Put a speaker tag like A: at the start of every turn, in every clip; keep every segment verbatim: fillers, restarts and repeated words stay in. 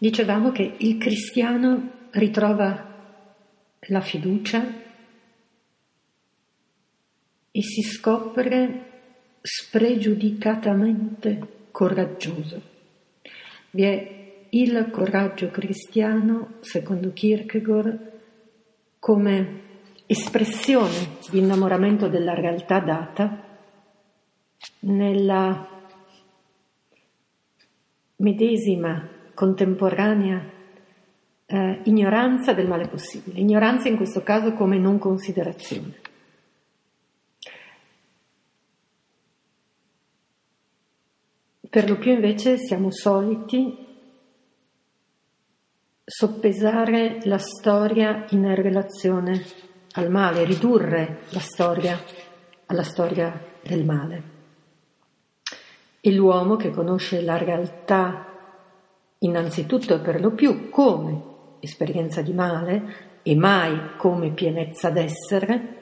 A: Dicevamo che il cristiano ritrova la fiducia e si scopre spregiudicatamente coraggioso. Vi è il coraggio cristiano, secondo Kierkegaard, come espressione di innamoramento della realtà data nella medesima contemporanea eh, ignoranza del male possibile, ignoranza in questo caso come non considerazione. Per lo più invece siamo soliti soppesare la storia in relazione al male, ridurre la storia alla storia del male. E l'uomo che conosce la realtà innanzitutto e per lo più come esperienza di male e mai come pienezza d'essere,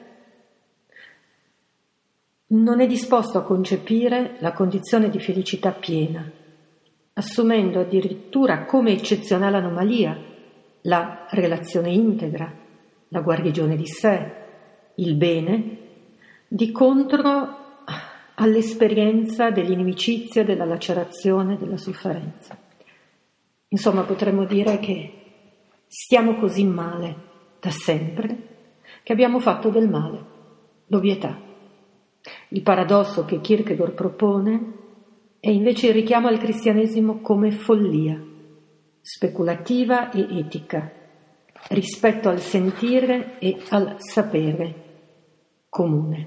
A: non è disposto a concepire la condizione di felicità piena, assumendo addirittura come eccezionale anomalia la relazione integra, la guarigione di sé, il bene, di contro all'esperienza dell'inimicizia, della lacerazione, della sofferenza. Insomma, potremmo dire che stiamo così male da sempre che abbiamo fatto del male l'ovvietà. Il paradosso che Kierkegaard propone è invece il richiamo al cristianesimo come follia, speculativa e etica, rispetto al sentire e al sapere comune.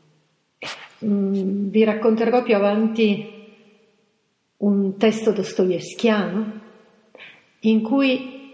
A: Mm, vi racconterò più avanti un testo dostoevskiano in cui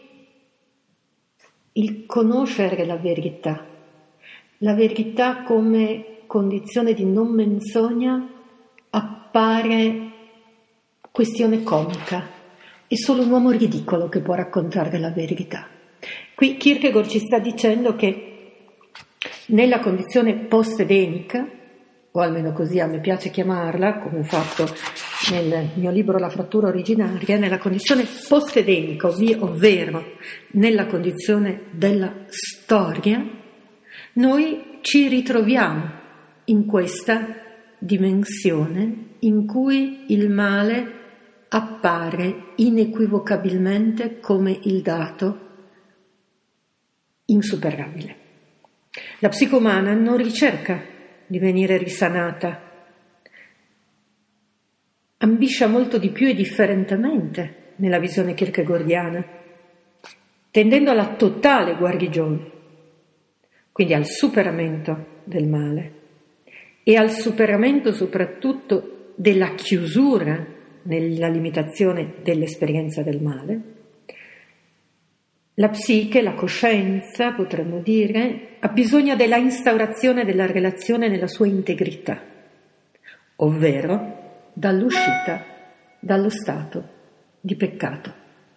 A: il conoscere la verità, la verità come condizione di non menzogna, appare questione comica. È solo un uomo ridicolo che può raccontare la verità. Qui Kierkegaard ci sta dicendo che nella condizione post-edenica, o almeno così a me piace chiamarla, come ho fatto nel mio libro La frattura originaria, nella condizione post-edenica, ovvero nella condizione della storia, noi ci ritroviamo in questa dimensione in cui il male appare inequivocabilmente come il dato insuperabile. La psiche umana non ricerca di venire risanata, ambisce molto di più e differentemente nella visione kierkegaardiana, tendendo alla totale guarigione, quindi al superamento del male e al superamento soprattutto della chiusura nella limitazione dell'esperienza del male. La psiche, la coscienza, potremmo dire, ha bisogno della instaurazione della relazione nella sua integrità, ovvero dall'uscita dallo stato di peccato.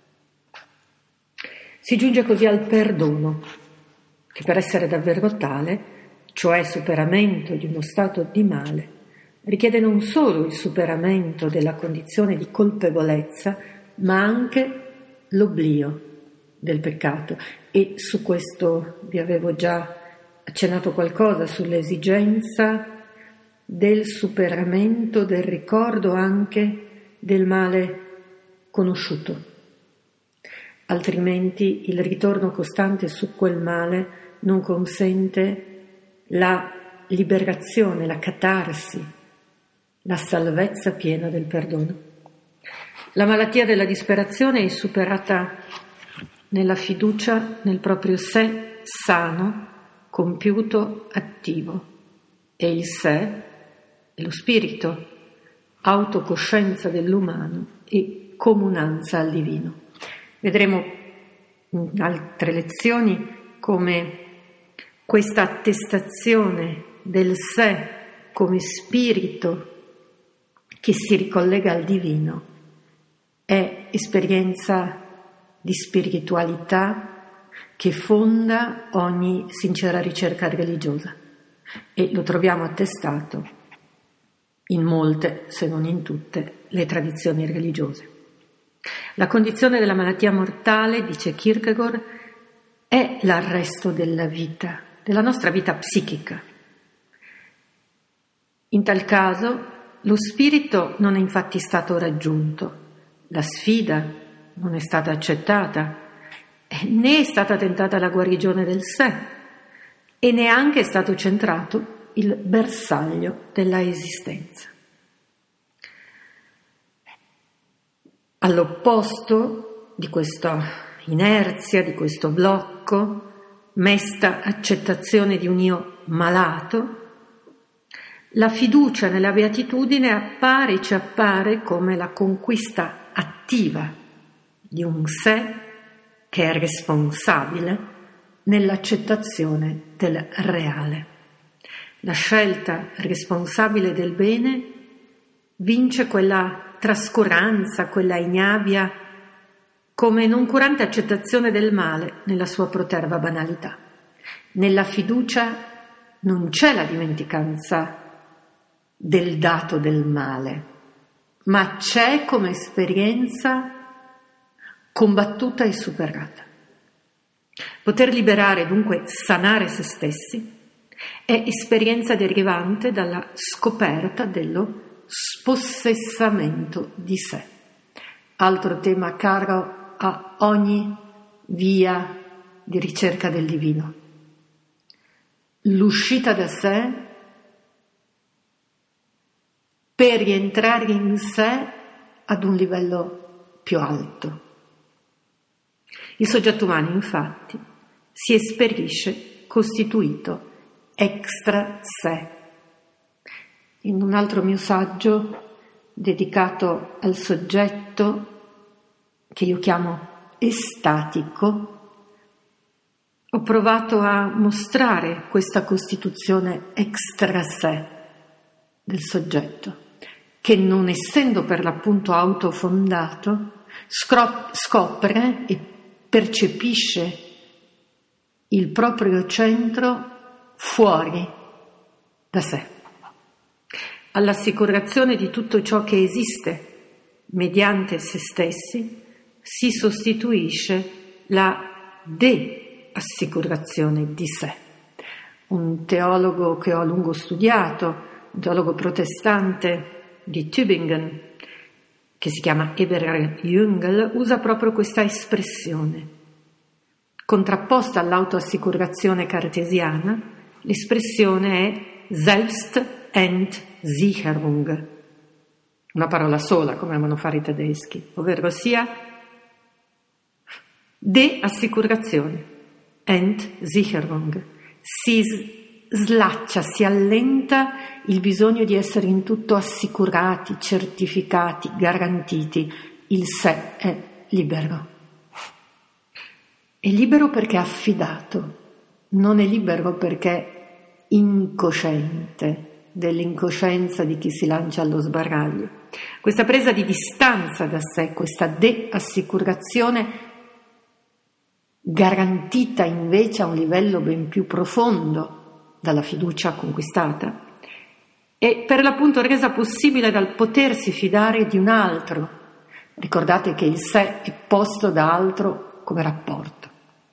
A: Si giunge così al perdono, che per essere davvero tale, cioè superamento di uno stato di male, richiede non solo il superamento della condizione di colpevolezza, ma anche l'oblio del peccato. E su questo vi avevo già accennato qualcosa, sull'esigenza del superamento del ricordo anche del male conosciuto. Altrimenti il ritorno costante su quel male non consente la liberazione, la catarsi, la salvezza piena del perdono. La malattia della disperazione è superata nella fiducia nel proprio sé sano, compiuto, attivo. E il sé è lo spirito, autocoscienza dell'umano e comunanza al divino. Vedremo in altre lezioni come questa attestazione del sé come spirito che si ricollega al divino è esperienza di spiritualità che fonda ogni sincera ricerca religiosa, e lo troviamo attestato in molte, se non in tutte, le tradizioni religiose. La condizione della malattia mortale, dice Kierkegaard, è l'arresto della vita, della nostra vita psichica. In tal caso, lo spirito non è infatti stato raggiunto, la sfida non è stata accettata, né è stata tentata la guarigione del sé, e neanche è stato centrato il bersaglio della esistenza. All'opposto di questa inerzia, di questo blocco, mesta accettazione di un io malato, la fiducia nella beatitudine appare, ci appare come la conquista attiva di un sé che è responsabile nell'accettazione del reale. La scelta responsabile del bene vince quella trascuranza, quella ignavia, come noncurante accettazione del male nella sua proterva banalità. Nella fiducia non c'è la dimenticanza del dato del male, ma c'è come esperienza combattuta e superata. Poter liberare, dunque sanare se stessi, è esperienza derivante dalla scoperta dello spossessamento di sé. Altro tema caro a ogni via di ricerca del divino. L'uscita da sé per rientrare in sé ad un livello più alto. Il soggetto umano, infatti, si esperisce costituito extra sé. In un altro mio saggio dedicato al soggetto, che io chiamo estatico, ho provato a mostrare questa costituzione extra sé del soggetto, che non essendo per l'appunto autofondato, scopre e percepisce il proprio centro fuori da sé. All'assicurazione di tutto ciò che esiste mediante se stessi si sostituisce la de-assicurazione di sé. Un teologo che ho a lungo studiato, un teologo protestante di Tübingen, che si chiama Eberhard Jüngel, usa proprio questa espressione. Contrapposta all'autoassicurazione cartesiana, l'espressione è Selbstentsicherung, una parola sola, come amano fare i tedeschi, ovvero sia de-assicurazione, Entsicherung. Si slaccia, si allenta il bisogno di essere in tutto assicurati, certificati, garantiti. Il sé è libero. È libero perché è affidato, non è libero perché è incosciente dell'incoscienza di chi si lancia allo sbaraglio. Questa presa di distanza da sé, questa de-assicurazione garantita invece a un livello ben più profondo dalla fiducia conquistata, e per l'appunto resa possibile dal potersi fidare di un altro. Ricordate che il sé è posto da altro come rapporto.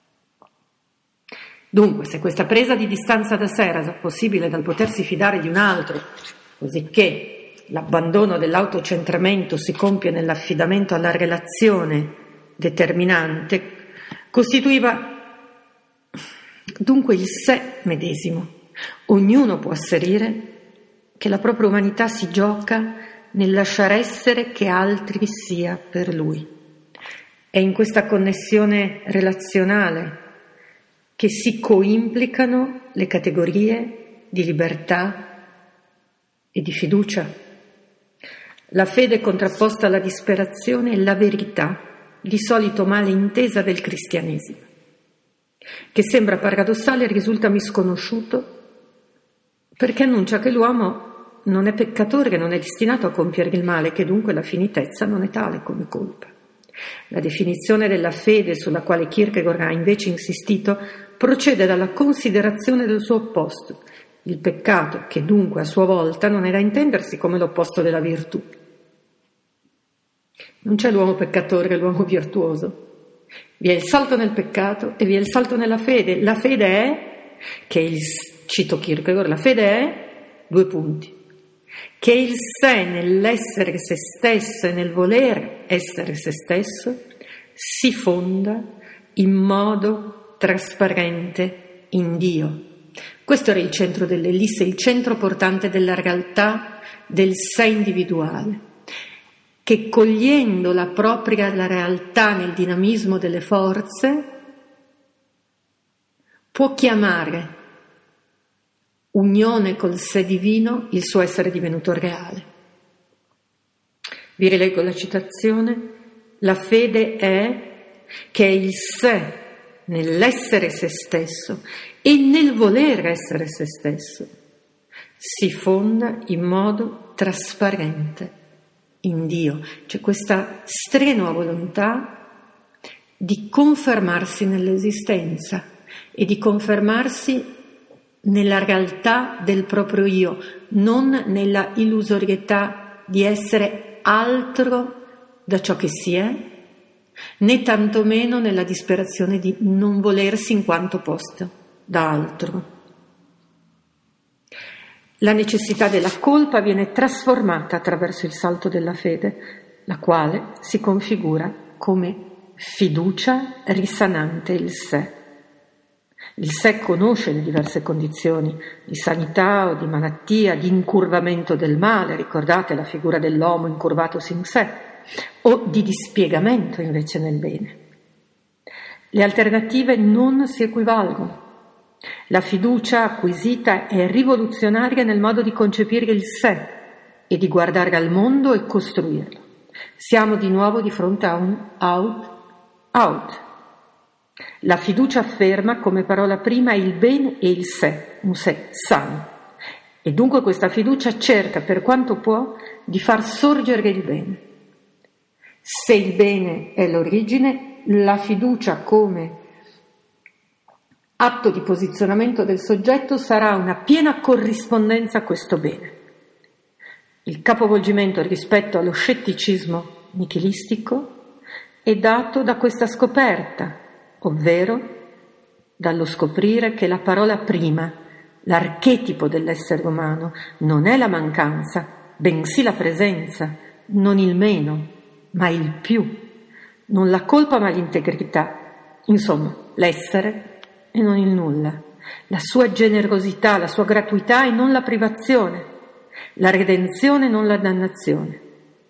A: Dunque, se questa presa di distanza da sé è resa possibile dal potersi fidare di un altro, cosicché l'abbandono dell'autocentramento si compie nell'affidamento alla relazione determinante, costituiva dunque il sé medesimo. Ognuno può asserire che la propria umanità si gioca nel lasciare essere che altri sia per lui. È in questa connessione relazionale che si coimplicano le categorie di libertà e di fiducia. La fede contrapposta alla disperazione è la verità, di solito male intesa, del cristianesimo, che sembra paradossale e risulta misconosciuto perché annuncia che l'uomo non è peccatore, che non è destinato a compiere il male, che dunque la finitezza non è tale come colpa. La definizione della fede sulla quale Kierkegaard ha invece insistito procede dalla considerazione del suo opposto, il peccato, che dunque a sua volta non è da intendersi come l'opposto della virtù. Non c'è l'uomo peccatore e l'uomo virtuoso. Vi è il salto nel peccato e vi è il salto nella fede. La fede è, che il, cito Kierkegaard, la fede è, due punti, che il sé nell'essere se stesso e nel voler essere se stesso si fonda in modo trasparente in Dio. Questo era il centro dell'Ellisse, il centro portante della realtà del sé individuale, che cogliendo la propria la realtà nel dinamismo delle forze può chiamare unione col sé divino il suo essere divenuto reale. Vi rileggo la citazione: la fede è che il sé nell'essere se stesso e nel voler essere se stesso si fonda in modo trasparente in Dio. C'è questa strenua volontà di confermarsi nell'esistenza e di confermarsi nella realtà del proprio io, non nella illusorietà di essere altro da ciò che si è, né tantomeno nella disperazione di non volersi in quanto posto da altro. La necessità della colpa viene trasformata attraverso il salto della fede, la quale si configura come fiducia risanante il sé. Il sé conosce le diverse condizioni di sanità o di malattia, di incurvamento del male, ricordate la figura dell'uomo incurvatosi in sé, o di dispiegamento invece nel bene. Le alternative non si equivalgono. La fiducia acquisita è rivoluzionaria nel modo di concepire il sé e di guardare al mondo e costruirlo. Siamo di nuovo di fronte a un out-out. La fiducia afferma come parola prima il bene e il sé, un sé sano. E dunque questa fiducia cerca per quanto può di far sorgere il bene. Se il bene è l'origine, la fiducia come atto di posizionamento del soggetto sarà una piena corrispondenza a questo bene. Il capovolgimento rispetto allo scetticismo nichilistico è dato da questa scoperta, ovvero dallo scoprire che la parola prima, l'archetipo dell'essere umano, non è la mancanza, bensì la presenza, non il meno, ma il più, non la colpa ma l'integrità, insomma l'essere e non il nulla, la sua generosità, la sua gratuità e non la privazione, la redenzione e non la dannazione.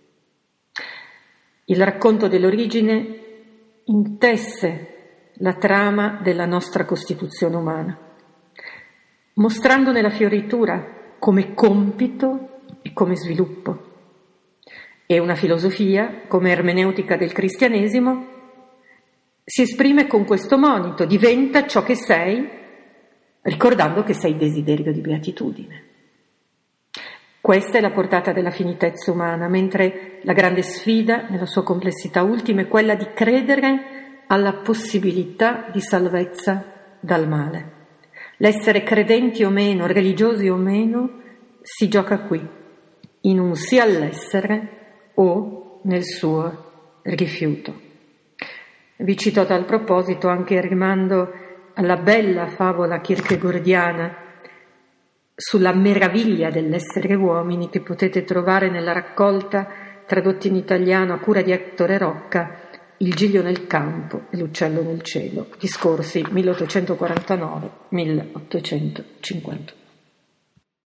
A: Il racconto dell'origine intesse la trama della nostra costituzione umana, mostrandone la fioritura come compito e come sviluppo. E una filosofia, come ermeneutica del cristianesimo, si esprime con questo monito: diventa ciò che sei, ricordando che sei desiderio di beatitudine. Questa è la portata della finitezza umana, mentre la grande sfida, nella sua complessità ultima, è quella di credere alla possibilità di salvezza dal male. L'essere credenti o meno, religiosi o meno, si gioca qui, in un sì all'essere o nel suo rifiuto. Vi cito a tal proposito anche il rimando alla bella favola kierkegaardiana sulla meraviglia dell'essere uomini, che potete trovare nella raccolta tradotta in italiano a cura di Ettore Rocca, Il giglio nel campo e l'uccello nel cielo, discorsi milleottocentoquarantanove milleottocentocinquantotto.